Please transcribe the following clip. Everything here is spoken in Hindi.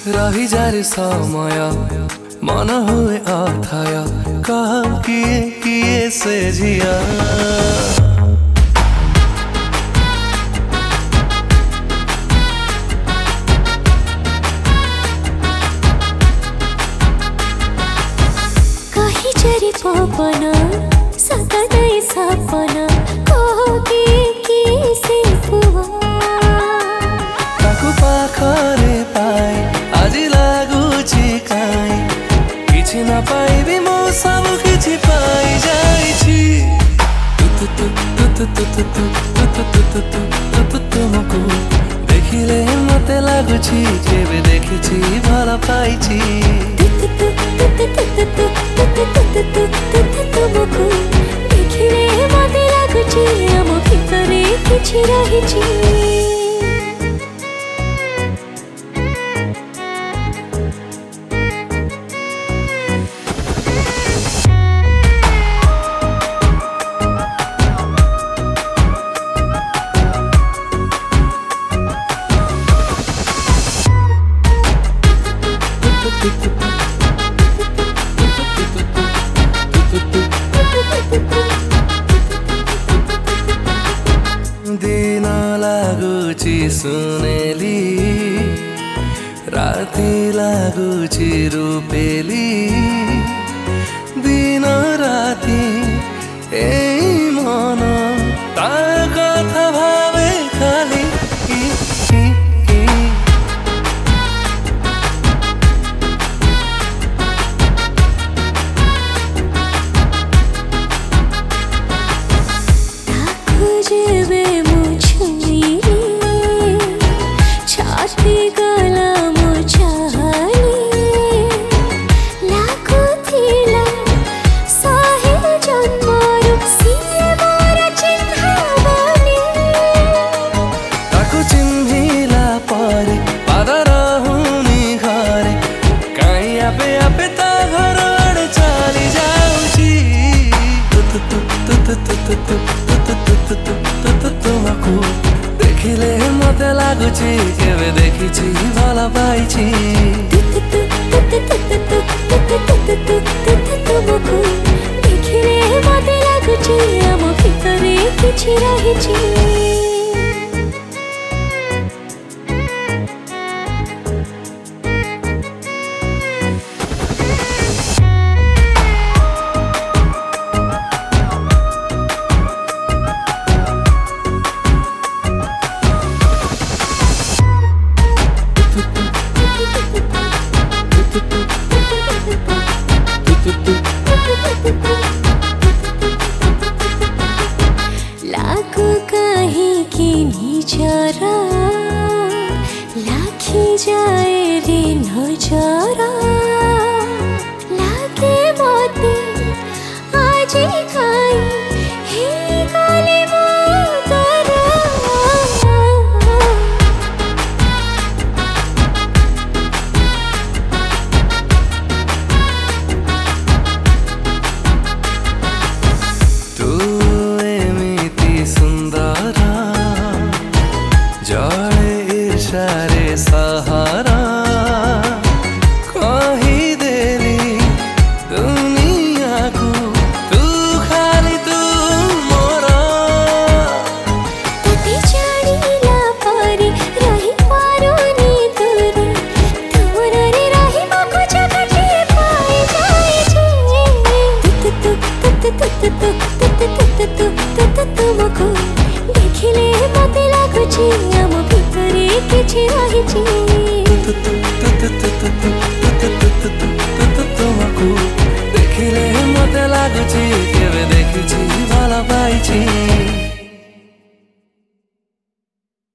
रही जारे समय मन हुए अथय कह किए से जिया कही चरी पवन सतदै सपना कह किए से पुआ ताकु पाखरे पाए आज लागुछि काई किछि न पाइबी म सब किछि पाइ जाइछि तुमको देखिले मते लागुछि केबे देखिछि भल पाइछि तुमको देखिले मते लागुछि आम भितरे किछि रहिछि दिन लागुछि सुनेली राति लागुछि रूपेली दिन राति एई मन ता कथा भावे खाली तुमको देखिले मते लागुछि केबे देखिछि भल पाइछि तुमको देखिले मते लागुछि आम भितरे किछि रहिछि लागु कहीं की निजरा लाखी जाए रे नजरा लागे मते आज खाई हे गले मोतरा तू एमिति सुंदर जड़े ईर्षारे सहारा कही देली दुनिया को तू खाली तू मोरा तते जानिला परे रही पारुनी दूरी तुमरे रही मको जगटे पाए जाइछि तुमको देखिले मते लागुछि आम भितरे किछि रहिछि।